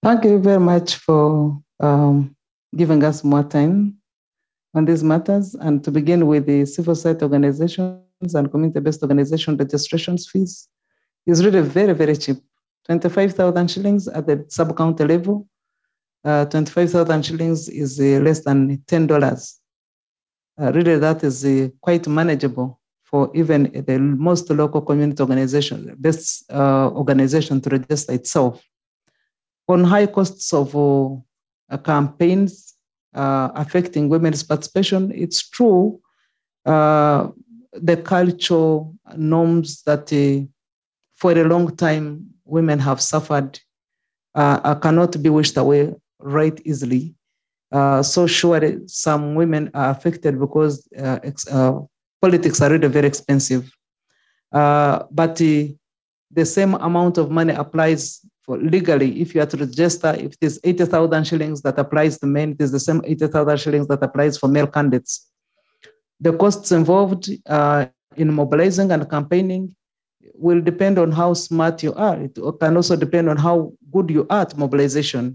Thank you very much for giving us more time on these matters. And to begin with, the civil society organizations and community-based organization registrations fees is really very, very cheap. 25,000 shillings at the sub-county level. 25,000 shillings is less than $10. Really, that is quite manageable for even the most local community organization, best organization to register itself. On high costs of campaigns affecting women's participation, it's true the cultural norms that for a long time women have suffered cannot be wished away right easily. So surely some women are affected because politics are really very expensive. But the same amount of money applies for legally. If you are to register, if it is 80,000 shillings that applies to men, it is the same 80,000 shillings that applies for male candidates. The costs involved in mobilizing and campaigning will depend on how smart you are. It can also depend on how good you are at mobilization.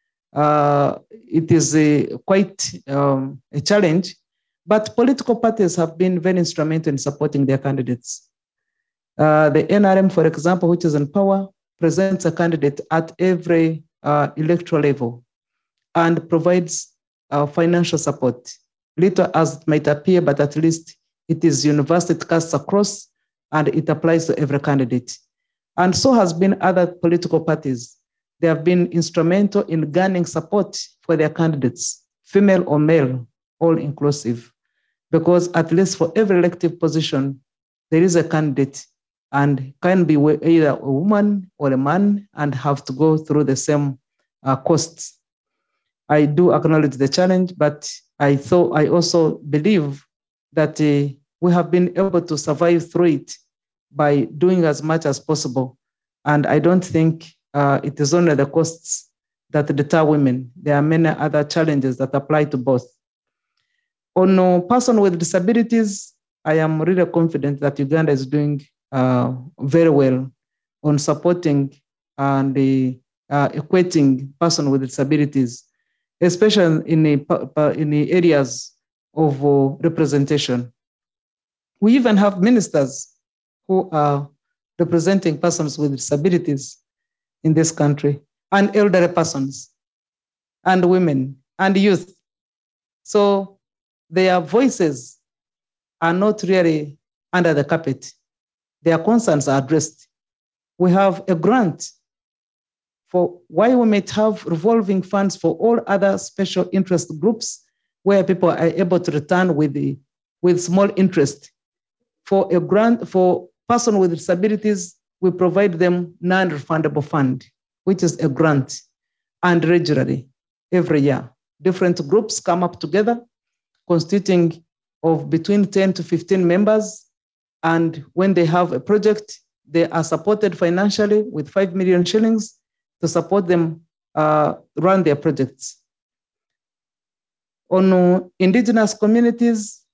It is quite a challenge, but political parties have been very instrumental in supporting their candidates. The NRM, for example, which is in power, presents a candidate at every electoral level and provides financial support. Little as it might appear, but at least it is universal, it casts across, and it applies to every candidate. And so has been other political parties. They have been instrumental in garnering support for their candidates, female or male, all inclusive, because at least for every elective position, there is a candidate and can be either a woman or a man and have to go through the same costs. I do acknowledge the challenge, but I also believe that we have been able to survive through it by doing as much as possible. And I don't think it is only the costs that deter women. There are many other challenges that apply to both. On a person with disabilities, I am really confident that Uganda is doing very well on supporting and equating person with disabilities, especially in the areas of representation. We even have ministers who are representing persons with disabilities in this country, and elderly persons, and women, and youth. So their voices are not really under the carpet. Their concerns are addressed. We have a grant for why we might have revolving funds for all other special interest groups where people are able to return with small interest. For a grant for person with disabilities, we provide them non-refundable fund, which is a grant, and regularly, every year. Different groups come up together, constituting of between 10 to 15 members, and when they have a project, they are supported financially with 5 million shillings to support them run their projects. On indigenous communities,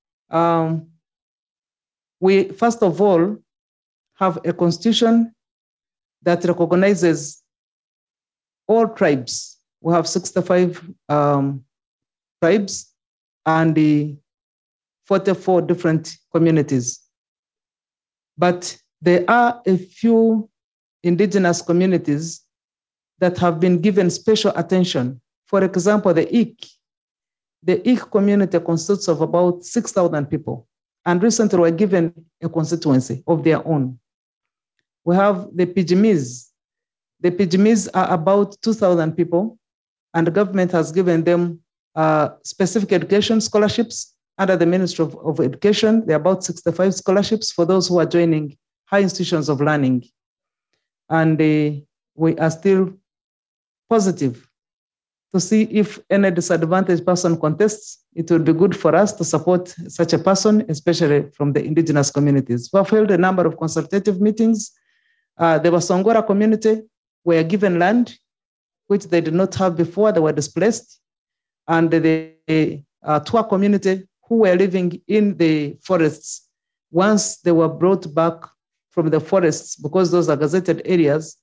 we first of all have a constitution that recognizes all tribes. We have 65 tribes and 44 different communities. But there are a few indigenous communities that have been given special attention. For example, the Ik. The Ik community consists of about 6,000 people, and recently were given a constituency of their own. We have the Pygmies. The Pygmies are about 2,000 people, and the government has given them specific education scholarships under the Ministry of Education. There are about 65 scholarships for those who are joining high institutions of learning. And we are still positive to see if any disadvantaged person contests. It would be good for us to support such a person, especially from the indigenous communities. We have held a number of consultative meetings. The Wasongora community were given land, which they did not have before. They were displaced. And the Twa community, who were living in the forests, once they were brought back from the forests, because those are gazetted areas,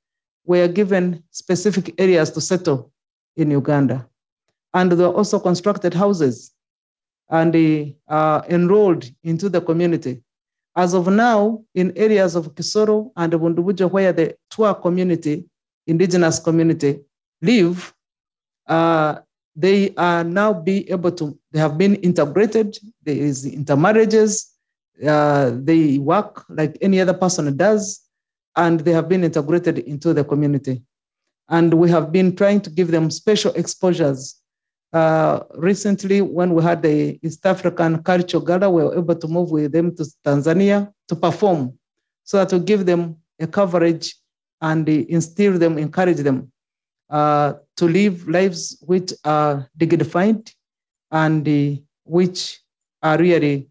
were given specific areas to settle in Uganda. And they were also constructed houses and they enrolled into the community. As of now, in areas of Kisoro and Bundubujo, where the Twa community, indigenous community, live, uh, they are now be able to, they have been integrated, there is intermarriages, they work like any other person does, and they have been integrated into the community. And we have been trying to give them special exposures. Recently, when we had the East African Culture Gala, we were able to move with them to Tanzania to perform, so that we give them a coverage and instill them, encourage them to live lives which are dignified and which are really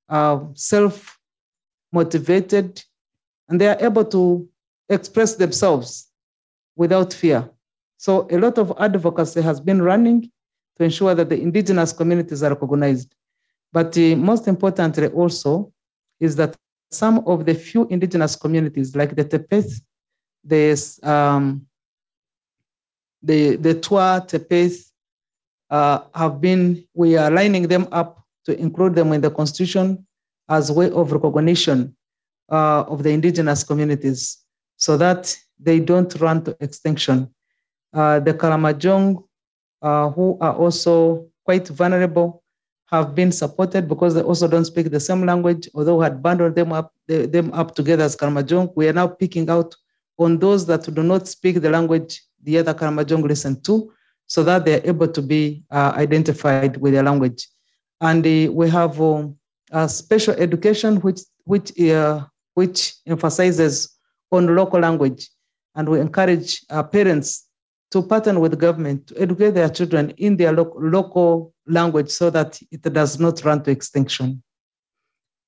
self-motivated, and they are able to express themselves without fear. So a lot of advocacy has been running to ensure that the indigenous communities are recognized. But most importantly also is that some of the few indigenous communities like the Tepes, the, um, the Twa Tepes have been, we are lining them up to include them in the constitution as a way of recognition of the indigenous communities so that they don't run to extinction. The Karamajong, who are also quite vulnerable, have been supported because they also don't speak the same language. Although we had bundled them up together as Karamajong, we are now picking out on those that do not speak the language the other Karamajong listen to, so that they are able to be identified with their language. And we have special education, which emphasizes on local language, and we encourage parents to partner with the government to educate their children in their local language so that it does not run to extinction.